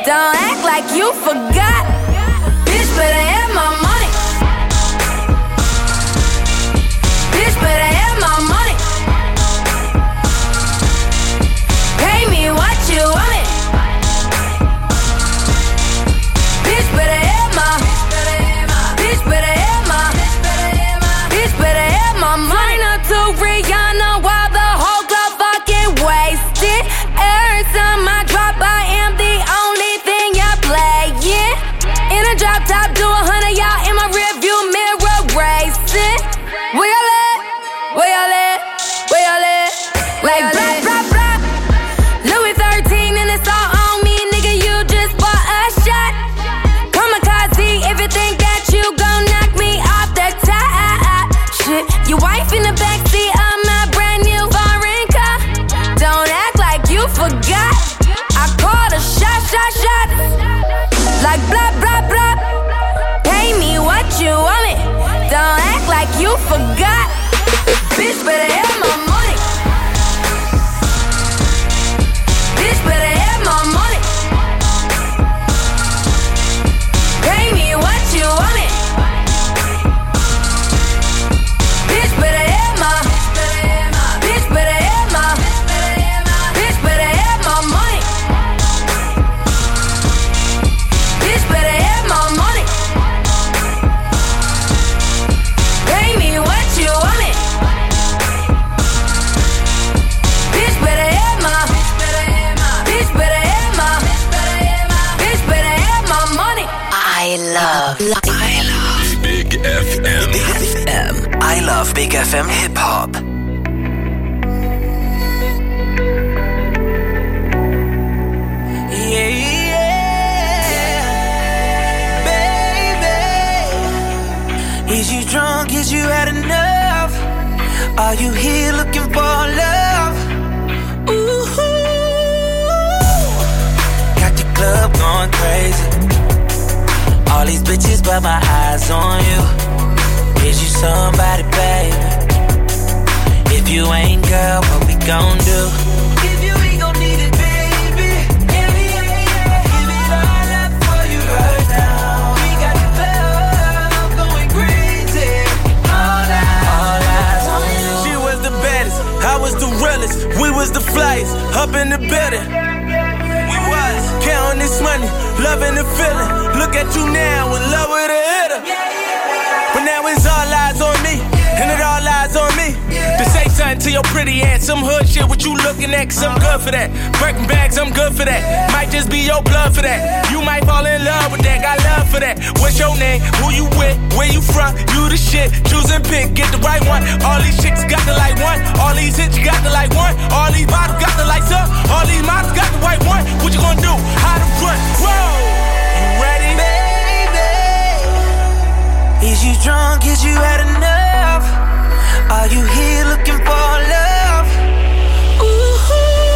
Don't act like you forgot. Bitch better have my money. Bitch better have my money. Pay me what you want it. Bitch better have my. Bitch better have my. Bitch better have my money. Sign up to Rihanna while the whole club fucking wasted. Every time I drop, I am the only thing y'all playing. In a drop top, do 100, y'all in my rearview mirror racing. Where y'all at? Where y'all at? Where y'all at? Like blah, blah, blah. Louis 13 and it's all on me, nigga, you just bought a shot. Kamikaze if you think that you gon' knock me off the top. Shit, your wife in the backseat of my brand new foreign car. Don't act like you forgot. I called a shot. Like blah, blah, blah. Pay me what you want it. Don't act like you forgot. Bitch better have my money. Bitch better have my money. Pay me what you want it. Bitch better have my. Bitch better have my. Bitch better have my money. Bitch better have my money. Pay me what you want it. Bitch better have my. Bitch better have my. Bitch better have my money. I love Big FM. I love Big FM hip hop. Is you drunk? Is you had enough? Are you here looking for love? Ooh, got the club going crazy. All these bitches, but my eyes on you. Is you somebody, baby? If you ain't, girl, what we gon' do? If you ain't gon' need it, baby. Give it all up for you right now. We got the club going crazy. All eyes on you. She was the baddest, I was the realest. We was the flyest, up in the building. We was counting this money, loving the feeling. Look at you now, in love with a hitter. But now it's all eyes on me, and it all lies on me. To say something to your pretty ass, some hood shit, what you looking at, cause I'm good for that. Birkin bags, I'm good for that. Might just be your blood for that. You might fall in love with that, got love for that. What's your name, who you with, where you from, you the shit. Choose and pick, get the right one. All these chicks got the like one. All these hits got the like one. All these bottles got the lights up. All these models got the white one. What you gonna do, how to front, whoa. Ready? Baby, is you drunk? Is you had enough? Are you here looking for love? Ooh,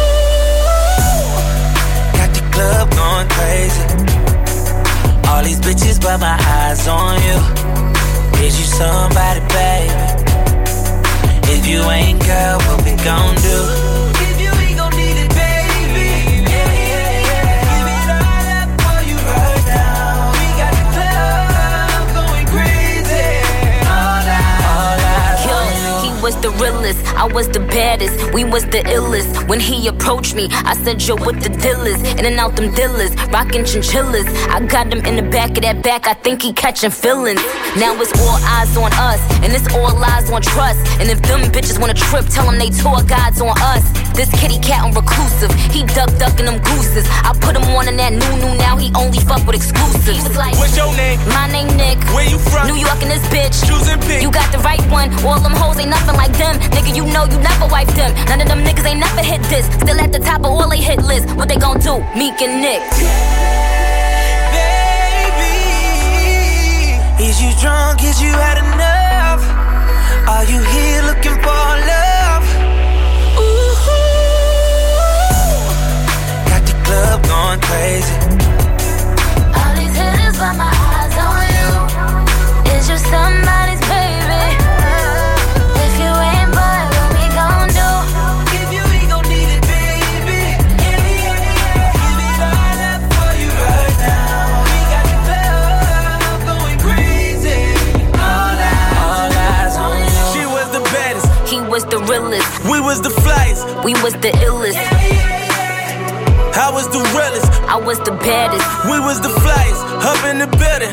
got the club going crazy. All these bitches, but my eyes on you. Is you somebody, baby? If you ain't, girl, what we gon' do? If you ain't gon' need it, baby. Give it all up for you right now. We got the club going crazy. All eyes on you. He was the realest, I was the baddest, we was the illest. When he approached me, I said, yo, what the deal is? In and out them dealers, rockin' chinchillas. I got him in the back of that back, I think he catching feelings. Now it's all eyes on us, and it's all lies on trust. And if them bitches wanna trip, tell them they tour guides on us. This kitty cat on reclusive, he ducking them gooses. I put him on in that new, now he only fuck with exclusives. He was like, what's your name? My name Nick. Where you from? New York and this bitch. Choose and pick. You got the right one, all them hoes ain't nothing like them. Nigga, you know you never wipe them. None of them niggas ain't never hit this. Still at the top of all they hit list. What they gon' do? Meek and Nick. Baby, is you drunk? Is you had enough? Are you here looking for love? Ooh, got the club going crazy. All these hitters by my eyes on you. Is you somebody's baby? If you ain't, boy, what we gon' do? If you ain't gon' need it, baby. Give it all up for you. we was the illest. I was the realest, I was the baddest. we was the flyest, up in the building.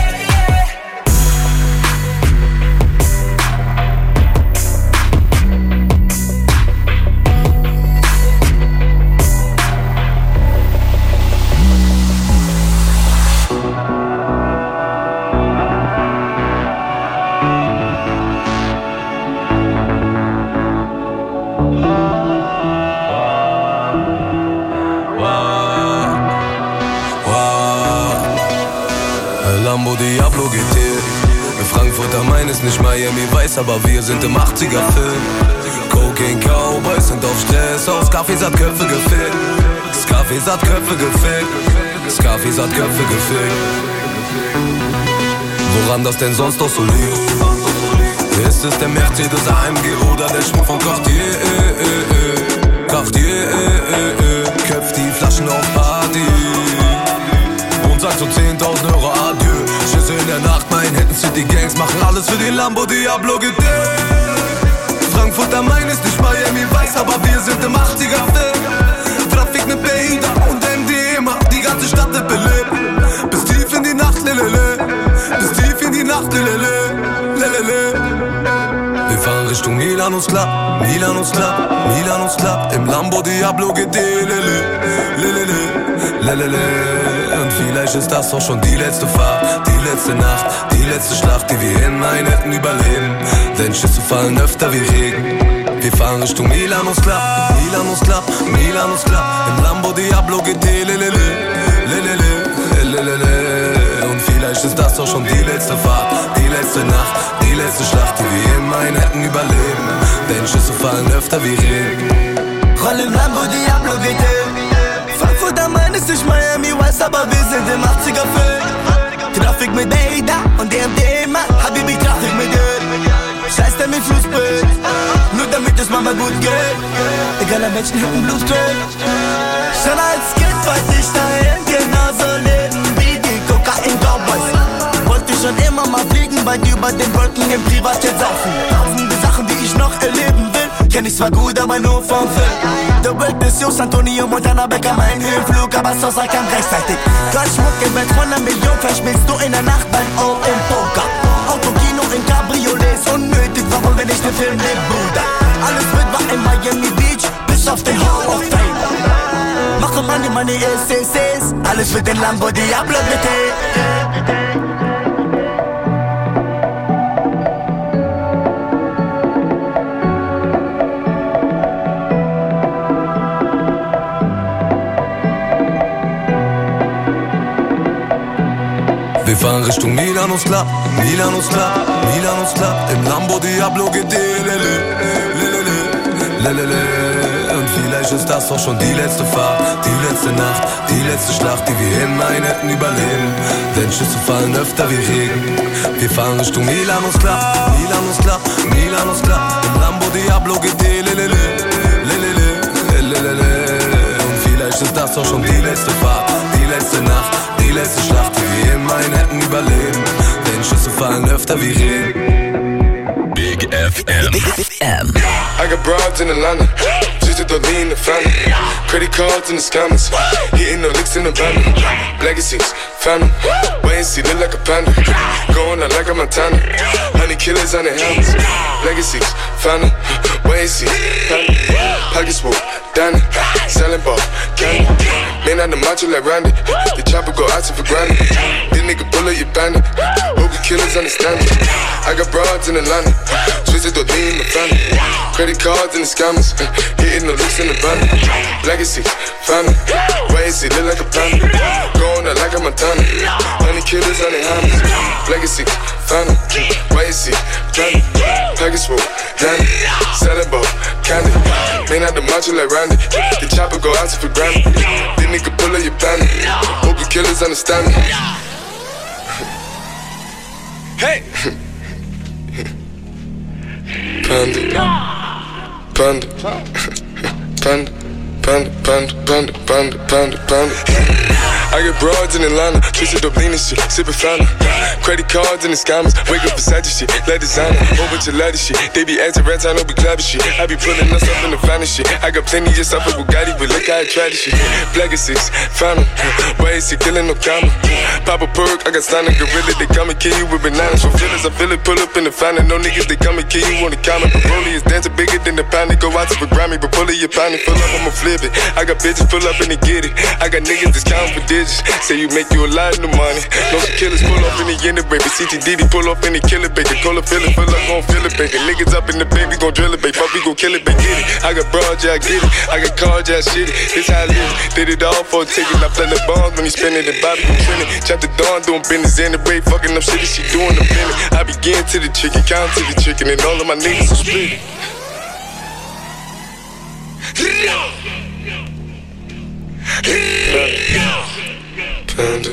Lambo Diablo GT. Frankfurt am Main ist nicht Miami Vice, aber wir sind im 80er-Film. Cocaine Cowboys sind auf Stress, aus Scarface hat Köpfe gefällt. Scarface hat Köpfe gefällt. Scarface hat Köpfe gefällt. Woran das denn sonst doch so liegt? Ist es der Mercedes AMG oder der Schmuck von Cartier? Cartier, köpft die Flaschen auf Party und sagt so 10.000 Euro Adieu. Schüsse in der Nacht, mein Hidden City Gangs machen alles für den Lambo Diablo GT. Frankfurt am Main ist nicht Miami Vice, aber wir sind im 80er-Film. Traffic mit Beida und MDMA, die ganze Stadt wird belebt. Bis tief in die Nacht, lelele. Bis tief in die Nacht, lelele. Lelele. Wir fahren Richtung Milanos Club, Milanos Club, Milanos Club. Im Lambo Diablo GT, lelele. Lelele. Lelele. Und vielleicht ist das auch schon die letzte Fahrt, die letzte Nacht, die letzte Schlacht, die wir hinein hätten überleben. Denn Schüsse fallen öfter wie Regen. Wir fahren Richtung Milanos Club, Milanos Club, Milanos Club. Im Lambo Diablo GT, lelele, lelele, lelele. Und vielleicht ist das auch schon die letzte Fahrt, die letzte Nacht, die letzte Schlacht, die wir hinein hätten überleben. Denn Schüsse fallen öfter wie Regen. Roll im Lambo Diablo GT. Frankfurt am Main ist nicht Miami Vice, aber wir sind im 80er-Film. Traffic mit Beida und DMDMA, Habibi Traffic mit dir. Scheiß der mit Flussbild, nur damit es Mama gut geht. Egal an welchen Hütten Blut trägt. Schon als Kind wollte ich dahin genauso leben wie die Kokain-Cowboys. Wollte schon immer mal fliegen, weit über den Wolken im Privatjet saufen. Tausende Sachen, die ich noch erleben will, kenn ich zwar gut, aber nur vom Film. The World ist Jus, Antonio, Montana, Becker, mein Höhenflug, aber Sosa kam rechtzeitig. Goldschmuck im Welt von 1 Million, verschmilzt du in der Nacht beim All-in-Poker. Autokino in Cabriolets, unnötig, warum will ich den Film nehmen, Bruder? Alles wird war in Miami Beach, bis auf den Hall of Fame. Mache Money, SSS, alles für den Lambo Diablo GT. Wir fahren Richtung Milanos Club, Milanos Club, Milanos Club. Im Lambo Diablo GT, lelele, lelele, lelele. Und vielleicht ist das auch schon die letzte Fahrt, die letzte Nacht, die letzte Schlacht, die wir hinein hätten überleben. Denn Schüsse fallen öfter wie Regen. Wir fahren Richtung Milanos Club, Milanos Club, Milanos Club. Im Lambo Diablo GT, lelele, lelele, lelele. Und vielleicht ist das auch schon die letzte Fahrt, die letzte Nacht, die letzte Schlacht, die wir hinein hätten überleben. Denn Schüsse fallen öfter wie Regen. Big FM. I got broads in Atlanta, just to lean the family. Credit cards in the scammers, hitting the licks in the van. Legacies, family, wait and see, look like a panda. Going out like a Montana, honey killers on the helmets. Legacies, family, wait and see, family. Pockets full, Danny, selling ball, candy. Man out the macho like Randy, the chopper go out for granted. This nigga bullet, you bandit. Hope you killers understand it. I got broads in Atlanta, twisted to lean the family. Credit cards and the scammers, hitting the licks in the van. Legacy, family, wait and see, look like a panda. Going out like a Montana, honey killers on the hammers. Legacy, family, wait and see, Johnny, package full, Danny, selling ball, candy. Man out the macho like Randy, the chopper go out for granted. This nigga pull up your bandit, hope you killers understand me. Hey! Panda, panda, panda, panda, panda, panda, panda, panda, panda. I got broads in Atlanta, twisted up lean and shit, sippin' fountain. Credit cards and the scammers, wake up beside this shit, let designer, whole bunch of ladder shit. They be acting rats, I know be clapping shit. I be pulling us up in the finest shit. I got plenty of stuff with Bugatti, but look how I try this shit. Black is 6, fountain, why is he killing no comma? Pop a perk, I got signed a gorilla, they come and kill you with bananas. For feelings, I feel it, pull up in the fountain. No niggas, they come and kill you on the counter. Broly is dancing bigger than the pound. They go out to the Grammy, but pull it, your pound, full up, I'ma flip it. I got bitches pull up and they get it. I got niggas that's counting for digits. Say you make you a lot of money. No killers pull up in the end of baby. CTDD pull up and they kill it, baby. Cola fill it, fill up, gon' fill it, baby. Niggas up in the baby, gon' drill it, baby. Fuck, we gon' kill it, baby. Get it. I got broad, yeah, I get it. I got cards, yeah, I shit it. This how I live. Did it all for a ticket. I play the bombs when he spinning the Bobby gon' trend it. Chop the dawn, doing business in the break. Fucking up shit that she doing the minute. I begin to the chicken, count to the chicken, and all of my niggas are split. Panda.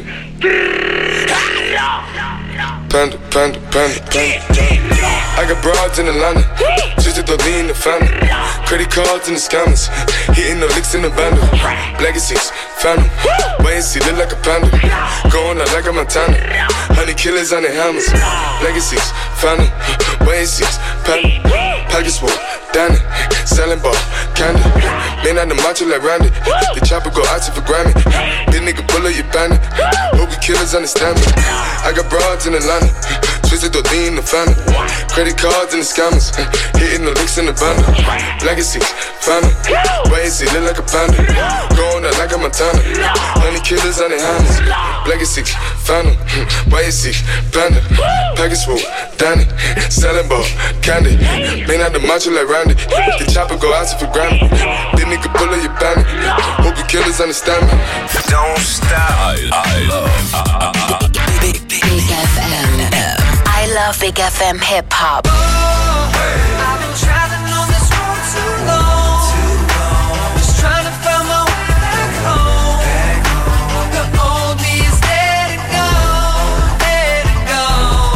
Panda, panda, panda, panda. I got broads in Atlanta, just to lean the family. Credit cards and the scammers, hitting the licks in the bundle. Legacies, phantom, wait and see, look like a panda. Going out like a Montana, 100 killers on the hammers. Legacies, phantom, wait and see, panda. Pockets full, Danny, selling ball, candy. Man on the macho like Randy, the chopper go out to for Grammy. This nigga pull up your bandit, hope you killers understand me. I got broads in Atlanta, twisted to lean the family. Credit cards and the scammers, hitting the licks in the bundle. Legacies, phantom, wait and see, look like a panda. Going out like a Montana, 100 killers on the hammers. Legacies, phantom, wait and see, panda. Package full, Danny, selling ball, candy. Man out the macho like Randy, the chopper go out to for Grammy. This nigga pull up your bandit, hope you killers understand me. Don't stop. I love Big FM. I love Big FM hip hop. I've been traveling on this road too long. Just trying to find my way back home. The old me is let it go, let it go.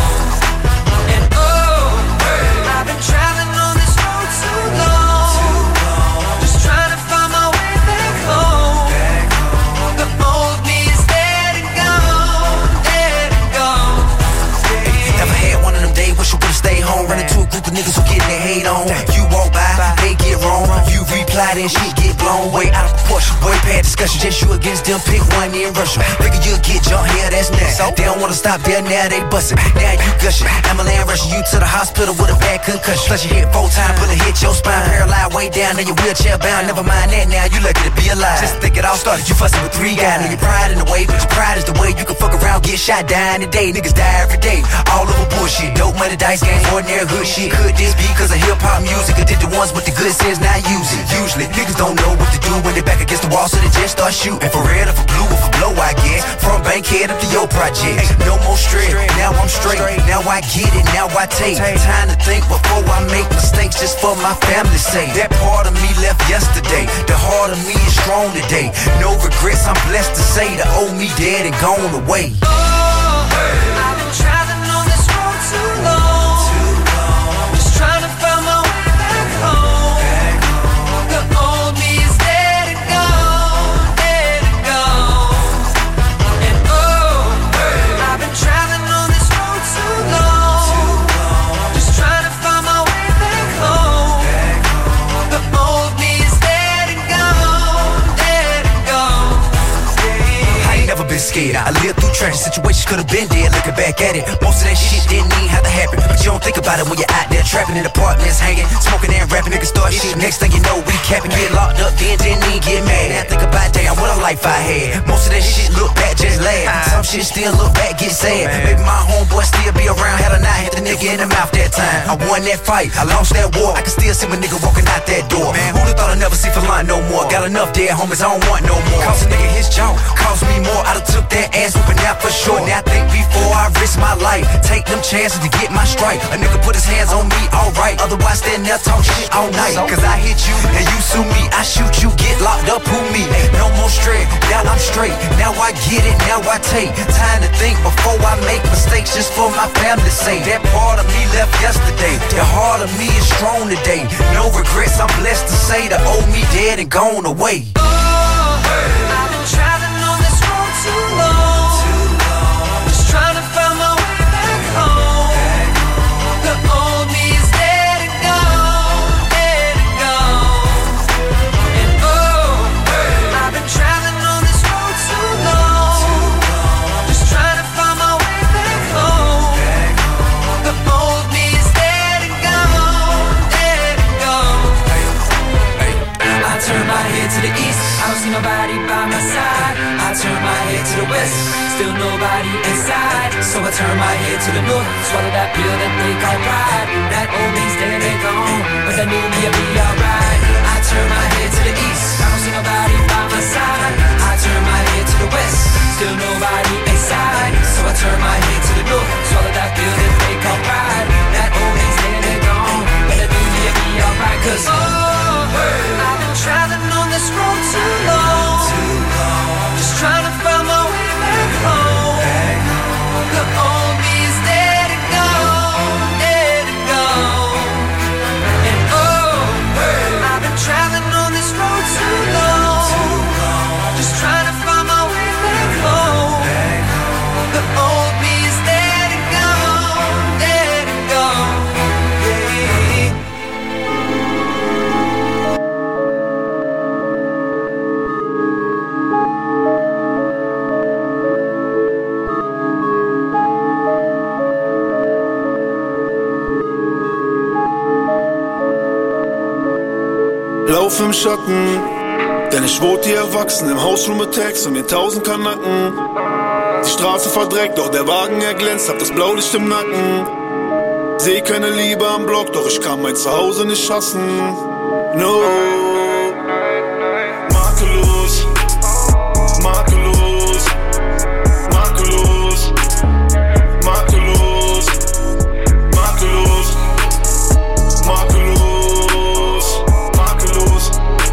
And I've been traveling on this road too long. Just trying to find my way back home. The old me is let it go, let it go. Never had one of them days, wish you would've stayed home. Running to a group of niggas who getting their hate on. You walk by, they get wrong. You reply, then shit get blown way out of proportion. Boy, bad discussion, just you against them, pick one in Russia. Figure you'll get jumped here, that's next. They don't wanna stop there, now they bustin'. Now you gushing. Amalan rushing you to the hospital with a bad concussion. Plus you hit 4 times, bullet hit your spine. Paralyzed way down, now you wheelchair bound. Never mind that, now you lucky to be alive. Just think it all started, you fussing with 3 guys. Now your pride in the way, but your pride is the way you can fuck around, get shot, dying today. Niggas die every day, all over bullshit. Dope money, dice game, ordinary hood shit. Could this be cause of hip-hop music? Or did the ones with the good sense not use it? Usually, niggas don't know what to do when they back against the wall, so they just start shooting. For red or for blue or for blow, I guess. From Bankhead up to your project. No more straight, now I'm straight. Now I get it, now I take time to think before I make mistakes, just for my family's sake. That part of me left yesterday, the heart of me is strong today. No regrets, I'm blessed to say the old me dead and gone away. I've been traveling on this road too long. Just trying to find my way back home. The old me is let it go, let it go. And I've been traveling on this road too long. Just trying to find my way back home. The old me is let it go, let it go. I ain't never been scared. I lived through tragic situations, could've been dead. Looking back at it, most of that shit didn't even have to happen. But you don't think about it when you're out there trapping in apartments, hanging, smoking and rapping. Niggas start shit. Next thing you know, we capping, get locked up, then didn't even get mad. Now think about damn, what a life I had. Most of that shit look back, just laugh. Some shit still look back, get sad. Maybe my homeboy still be around, had a knife, hit the nigga in the mouth that time. I won that fight, I lost that war. I can still see my nigga walking out that door. Who'da thought I'd never see for line no more? Got enough dead homies, I don't want no more. Cost a nigga his jaw, cost me more. I done took that ass whooping out for sure. Now think before I risk my life, take them chances to get my strike. A nigga put his hands on me, alright. Otherwise stand there talk shit all night. Cause I hit you and you sue me, I shoot you, get locked up, who me? No more straight, now I'm straight. Now I get it, now I take time to think before I make mistakes, just for my family's sake. That part of me left yesterday, the heart of me is strong today. No regrets, I'm blessed to say the old me dead and gone away. I've been traveling on this road too to the west, still nobody inside. So I turn my head to the north, swallow that pill that they call pride. That old means dead and gone, but that new me'll be alright. I turn my head to the east, I don't see nobody by my side. I turn my head to the west, still nobody inside. So I turn my head to the north, swallow that pill that they call pride. That old means dead and gone, but that new me'll be alright. Cause I've been traveling on this road too long, just trying to find my way back home. The old me is dead and gone, dead and gone. And I've been traveling on this road too long, just trying to find my way back home. The old me is dead and gone, dead and gone. Lauf im Schatten, denn ich wurde hier erwachsen im Hausroom mit Tags und mir 1000 Kanacken. Die Straße verdreckt, doch der Wagen er glänzt, hab das Blaulicht im Nacken. Seh keine Liebe am Block, doch ich kann mein Zuhause nicht hassen. No. Makellos, makellos, makellos, makellos, makellos, makellos, makellos,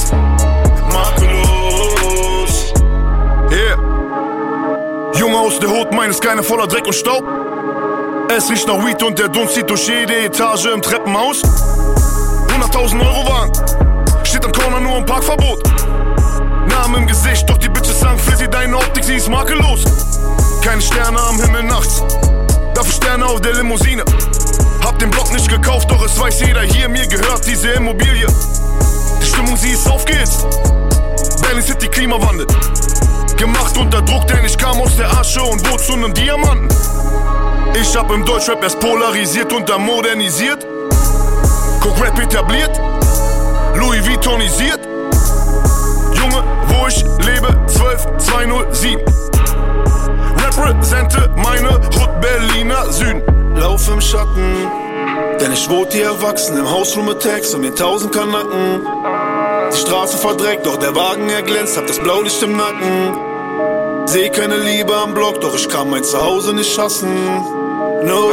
makellos. Yeah. Junge aus der Hut, meines keiner voller Dreck und Staub. Es riecht nach Weed und der Dunst zieht durch jede Etage im Treppenhaus. 100.000 Euro Wagen, steht am Corner nur im Parkverbot. Namen im Gesicht, doch die Bitches sagen, Flizzy, deine Optik, sie ist makellos. Keine Sterne am Himmel nachts, dafür Sterne auf der Limousine. Hab den Block nicht gekauft, doch es weiß jeder hier, mir gehört diese Immobilie. Die Stimmung, sie ist aufgehitzt, Berlin City Klimawandel. Gemacht unter Druck, denn ich kam aus der Asche und wurde zu nem Diamanten. Ich hab im Deutschrap erst polarisiert und dann modernisiert. Guck, Rap etabliert, Louis Vuittonisiert. Junge, wo ich lebe, 12207. Represente meine Hood Berliner Süden. Lauf im Schatten, denn ich wurde hier erwachsen im Hausroom mit Tags und mir 1000 Kanacken. Die Straße verdreckt, doch der Wagen er glänzt, hab das Blaulicht im Nacken. Seh keine Liebe am Block, doch ich kann mein Zuhause nicht hassen. No.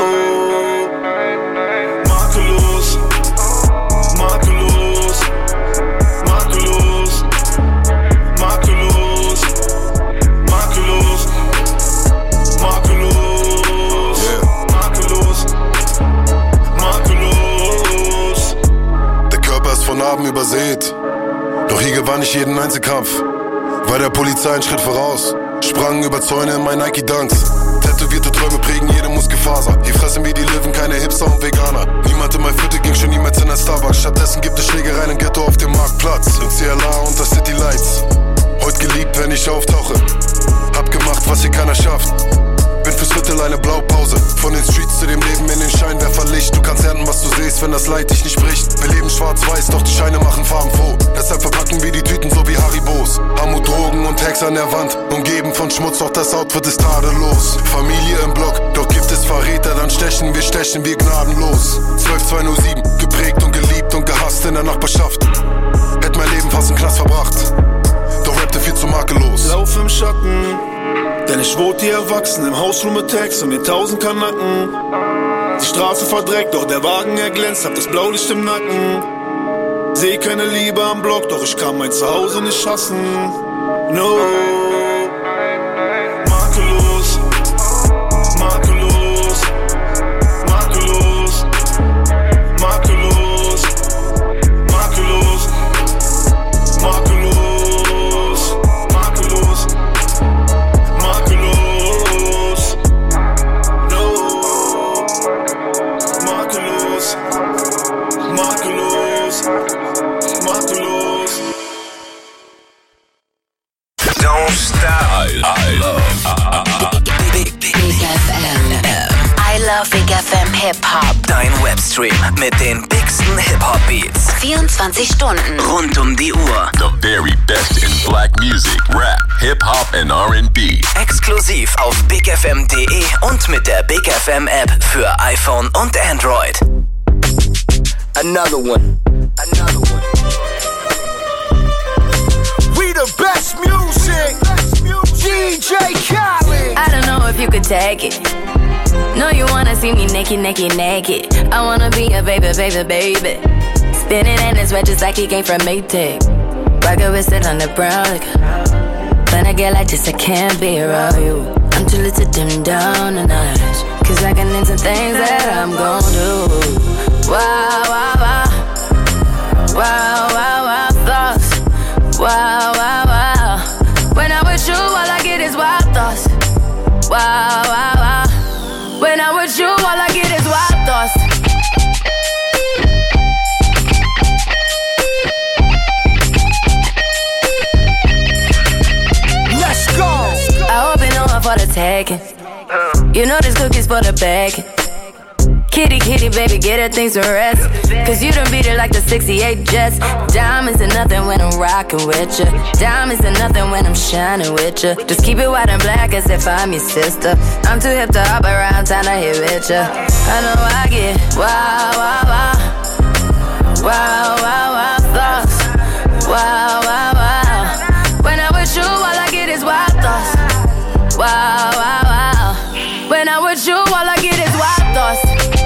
Makellos, makellos, makellos, makellos, makellos, makellos, makellos, makellos. Der Körper ist von Narben übersät, doch hier gewann ich jeden Einzelkampf. War der Polizei einen Schritt voraus, sprangen über Zäune in meinen Nike Dunks. Tätowierte Träume prägen jede Muskelfaser. Hier fressen wir die Löwen, keine Hipster und Veganer. Niemand in mein Viertel ging schon niemals in ein Starbucks. Stattdessen gibt es Schlägereien im Ghetto auf dem Marktplatz. In CLA unter City Lights. Heut geliebt, wenn ich auftauche. Hab gemacht, was hier keiner schafft. Bin fürs Viertel eine Blaupause. Von den Streets zu dem Leben in den Scheinwerferlicht. Du kannst ernten, was du siehst, wenn das Leid dich nicht bricht. Wir leben schwarz-weiß, doch die Scheine machen farbenfroh. Deshalb verpacken wir die Tüten so wie Haribos. Armut, Drogen und Tags an der Wand. Umgeben von Schmutz, doch das Outfit ist tadellos. Familie im Block, doch gibt es Verräter, dann stechen wir gnadenlos. 12207, geprägt und geliebt und gehasst in der Nachbarschaft. Hätt mein Leben fast im Knast verbracht, doch rappte viel zu makellos. Lauf im Schatten, denn ich wurde hier erwachsen im Hausroom mit Tags und mir 1000 Kanacken. Die Straße verdreckt, doch der Wagen er glänzt, hab das Blaulicht im Nacken. Seh keine Liebe am Block, doch ich kann mein Zuhause nicht hassen. No. Makellos, makellos, makellos, makellos, makellos, makellos, makellos, makellos. No. Makellos, makellos, makellos. Don't Hip-Hop. Dein Webstream mit den bigsten Hip-Hop-Beats. 24 Stunden. Rund um die Uhr. The very best in black music, rap, hip-hop and R&B. Exklusiv auf bigfm.de und mit der Big FM App für iPhone und Android. Another one. We the best music. DJ Khaled. I don't know if you could take it. No, you wanna see me naked. I wanna be a baby. Spinning in his red just like he came from Maytag. Rocket with it on the brown. When I get like this, I can't be around you. I'm too little to dim down the notch. Cause I can into things that I'm gon' do. Wow, wow, wow. Wow, wow, wow, thoughts. Wow, wow, wow. When I'm with you, all I get is wild thoughts. Wow, wow, wow. When I'm with you, all I get is wild thoughts. Let's go. I hope you know I'm for the taking. You know this cookie's for the baking. Kitty, baby, get her things to rest. Cause you done beat it like the 68 Jets. Diamonds are nothing when I'm rockin' with ya. Diamonds are nothing when I'm shining with ya. Just keep it white and black as if I'm your sister. I'm too hip to hop around, time to hit with ya. I know I get wow, wow, wow. Wow, wow, wow, thoughts. Wow, wow, wow. When I'm with you, all I get is wild thoughts. Wow, wow, wow. When I'm with you, all I get is wild thoughts.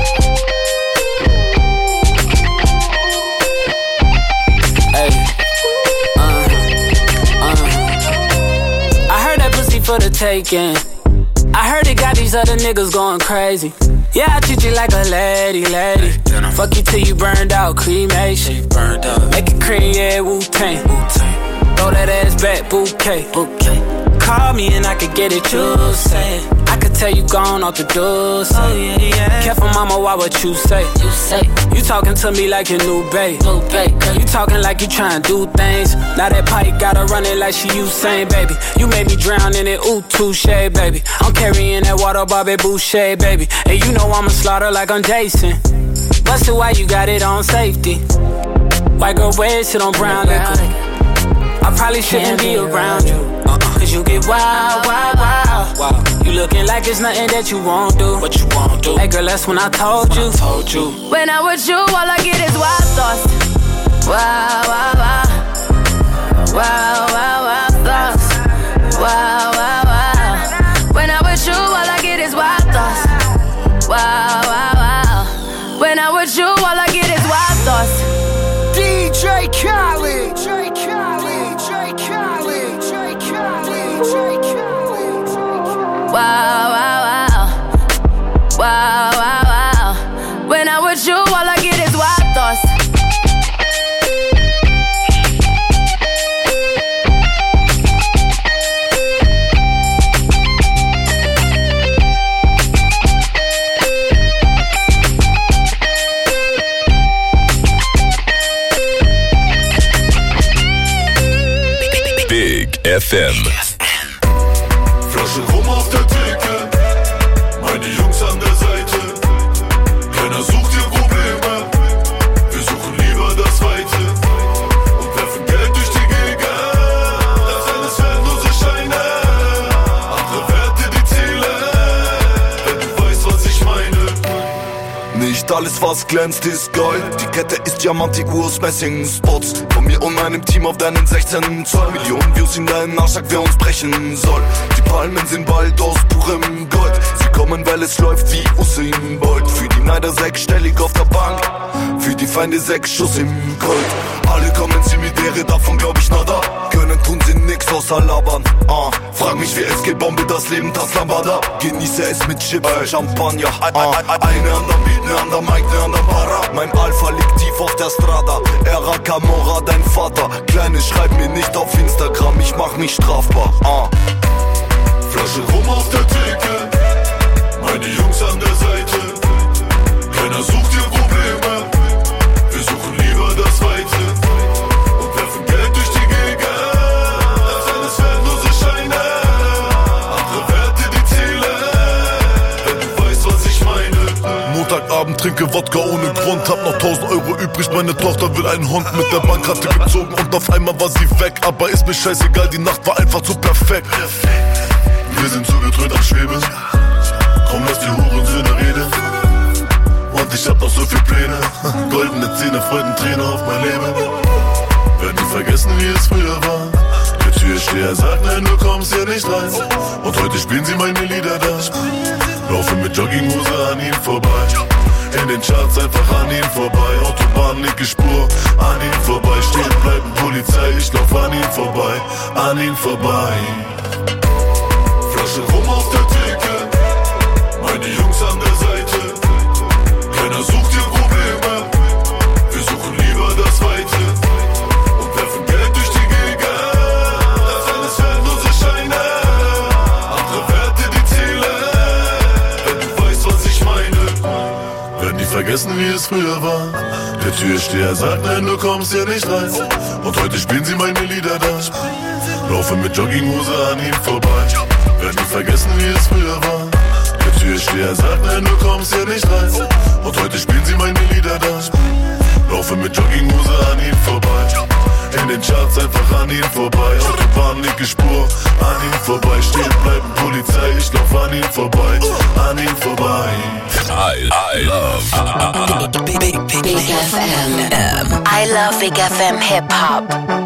For the taking. I heard it got these other niggas going crazy. Yeah, I treat you like a lady. Fuck you till you burned out, cremation. Make it cream, yeah, Wu-Tang. Throw that ass back, bouquet. Call me and I could get it, you say. I could tell you gone off the door. Oh yeah. Careful, mama, why what you say? You talking to me like your new babe. You talking like you trying to do things. Now that pipe gotta run it like she Usain, baby. You made me drown in it, ooh, touche, baby. I'm carrying that water, Bobby Boucher, baby. And you know I'ma slaughter like I'm Jason. Busted, why you got it on safety? White girl wear shit on brown liquor. I probably shouldn't be around you. Cause you get wild. You looking like it's nothing that you won't do. What you won't do? Hey girl, that's when I told you. When I'm with you, all I get is wild thoughts. Wow, wow, wow. Wow, wow, wow, thoughts. Wow, wow, wow. When I'm with you, all I get is wild thoughts. Wow, wow, wow. When I'm with you, all I get is wild thoughts. DJ Khaled. Wow, wow, wow. Wow, wow, wow. When I'm with you, all I get is wild thoughts. Big FM. Flasche rum auf der Theke, meine Jungs an der Seite. Keiner sucht hier Probleme, wir suchen lieber das Weite. Und werfen Geld durch die Gegend, das alles wertlose Scheine. Andere Werte, die zählen, wenn du weißt, was ich meine. Nicht alles, was glänzt, ist Gold. Die Kette ist Diamant, die Uhr aus Messing-Spots. Von mir und meinem Team auf deinen 16 Zoll. Millionen Views in deinen Arsch, wer uns brechen soll. Die Palmen sind bald aus purem Gold. Sie kommen, weil es läuft wie Usain Bolt. Für die Neider sechsstellig auf der Bank, für die Feinde 6 Schuss im Gold. Alle kommen, sie mit Ehre, davon glaub ich nada. Können, tun sie nix außer labern. Frag mich, wie es geht, Bombe das Leben, das Lambada. Genieße es mit Chips und Champagner. Eine an der Beat, ne an der Mic, ne an der Para. Mein Alpha liegt tief auf der Strada. Era Camorra, dein Vater. Kleine, schreib mir nicht auf Instagram, ich mach mich strafbar. Flasche rum auf der Theke, meine Jungs an der Seite. Keiner sucht hier Probleme, wir suchen lieber das Weite. Und werfen Geld durch die Gegend, das alles wertlose Scheine. Andere Werte, die zählen, wenn du weißt, was ich meine. Montagabend trinke Wodka ohne Grund. Hab noch 1000 Euro übrig, meine Tochter will einen Hund. Mit der Bankkarte gezogen und auf einmal war sie weg. Aber ist mir scheißegal, die Nacht war einfach zu perfekt. Wir sind zugedröhnt am Schweben. Komm, lass die Hurensöhne reden. Und ich hab noch so viel Pläne. Goldene Zähne, Freudenträne auf mein Leben. Werd nie vergessen, wie es früher war. Der Türsteher sagt, nein, du kommst hier nicht rein. Und heute spielen sie meine Lieder da. Laufe mit Jogginghose an ihm vorbei. In den Charts einfach an ihm vorbei. Autobahn, linke Spur, an ihm vorbei. Stehen bleiben Polizei, ich lauf an ihm vorbei. An ihm vorbei. Flasche rum auf der Theke. Meine Jungs an der Seite. Keiner sucht hier Probleme. Wir suchen lieber das Weite. Und werfen Geld durch die Gegend. Das alles wertlose Scheine. Andere Werte, die zählen. Wenn du weißt, was ich meine. Werden die vergessen, wie es früher war. Der Türsteher sagt, nein, du kommst hier nicht rein. Und heute spielen sie meine Lieder da. Laufe mit Jogginghose an ihm vorbei. Werden nie vergessen, wie es früher war. Der Türsteher sagt, nein, du kommst hier nicht rein. Und heute spielen sie meine Lieder da. Laufe mit Jogginghose an ihm vorbei. In den Charts einfach an ihm vorbei. Autobahn, linke Spur, an ihm vorbei. Stehen bleiben Polizei, ich lauf an ihm vorbei. An ihm vorbei. I love Big FM. I love Big FM Hip Hop.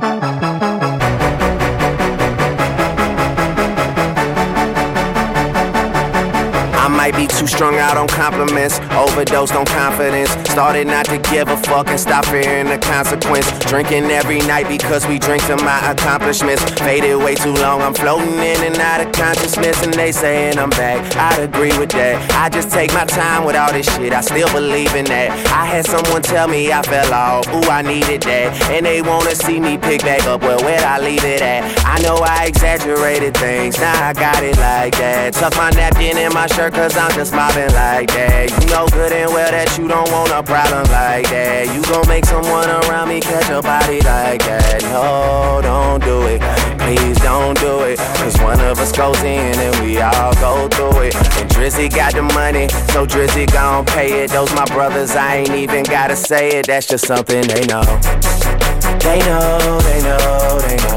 Might be too strung out on compliments, overdosed on confidence. Started not to give a fuck and stop fearing the consequence. Drinking every night because we drink to my accomplishments. Faded way too long, I'm floating in and out of consciousness. And they saying I'm back, I'd agree with that. I just take my time with all this shit, I still believe in that. I had someone tell me I fell off, ooh, I needed that. And they wanna see me pick back up, well, where'd I leave it at? I know I exaggerated things, now I got it like that. Tuck my napkin in my shirt cause I'm just mobbing like that. You know good and well that you don't want a problem like that. You gon' make someone around me catch a body like that. No, don't do it, please don't do it. Cause one of us goes in and we all go through it. And Drizzy got the money, so Drizzy gon' pay it. Those my brothers, I ain't even gotta say it. That's just something they know. They know, they know, they know.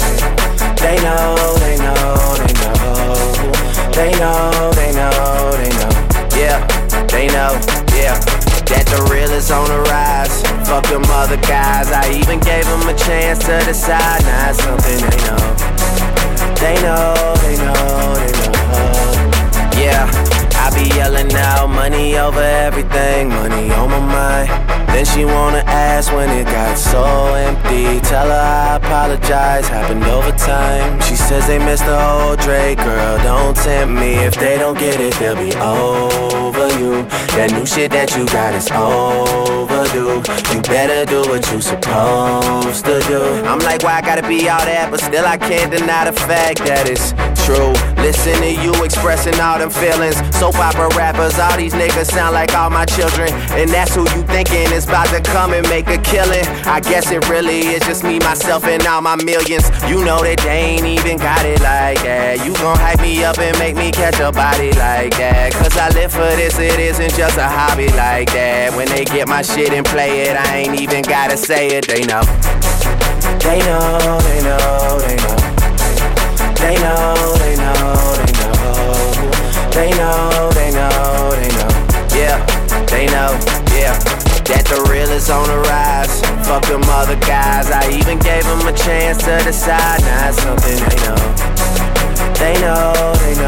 They know, they know, they know. They know, they know, they know. Yeah, they know, yeah. That the real is on the rise. Fuck them other guys. I even gave them a chance to decide. Now it's something they know. They know, they know, they know. Yeah, I be yelling out money over everything. Money on my mind. Then she wanna ask when it got so empty. Tell her I apologize, happened over time. She says they missed the old Drake, girl, don't tempt me. If they don't get it, they'll be over you. That new shit that you got is overdue. You better do what you supposed to do. I'm like, why I gotta be all that? But still I can't deny the fact that it's true. Listen to you expressing all them feelings. Soap opera rappers, all these niggas sound like all my children. And that's who you thinking is about to come and make a killing. I guess it really is just me, myself, and all my millions. You know that they ain't even got it like that. You gon' hype me up and make me catch a body like that. Cause I live for this, it isn't just a hobby like that. When they get my shit and play it, I ain't even gotta say it, they know. They know, they know, they know. They know, they know, they know. They know, they know, they know. Yeah, they know, yeah. That the real is on the rise. Fuck them other guys. I even gave them a chance to decide. Now it's something they know. They know, they